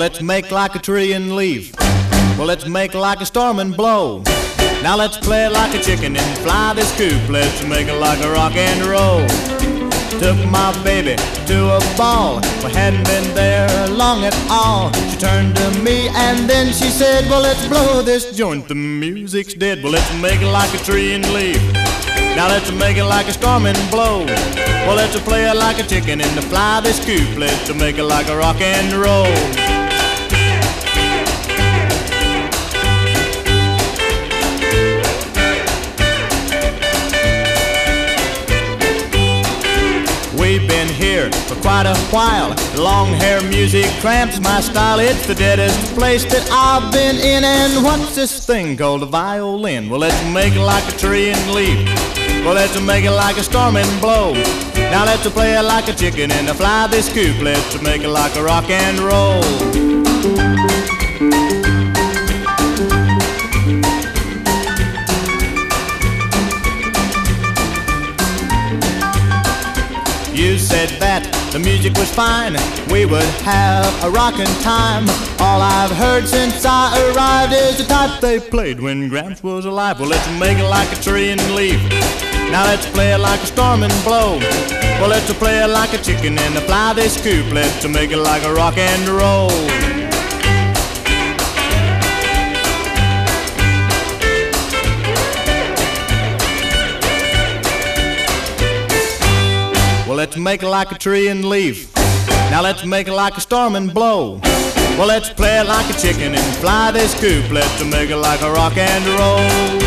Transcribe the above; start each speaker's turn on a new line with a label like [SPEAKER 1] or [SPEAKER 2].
[SPEAKER 1] let's make like a tree and leave. Well, let's make like a storm and blow. Now let's play it like a chicken and fly this coop. Let's make it like a rock and roll. Took my baby to a ball. We hadn't been there long at all. She turned to me and then she said, well, let's blow this joint. The music's dead. Well, let's make it like a tree and leave. Now let's make it like a storm and blow. Well, let's play it like a chicken and fly this coop. Let's make it like a rock and roll. We've been here for quite a while. Long hair music cramps my style. It's the deadest place that I've been in. And what's this thing called a violin? Well, let's make it like a tree and leave. Well, let's make it like a storm and blow. Now let's play it like a chicken and fly this coop. Let's make it like a rock and roll. You said that the music was fine, we would have a rockin' time. All I've heard since I arrived is the type they played when Gramps was alive. Well, let's make it like a tree and leave. Now let's play it like a storm and blow. Well, let's play it like a chicken and fly this coop. Let's make it like a rock and roll. Well, let's make it like a tree and leave. Now let's make it like a storm and blow. Well, let's play it like a chicken and fly this coop. Let's make it like a rock and roll.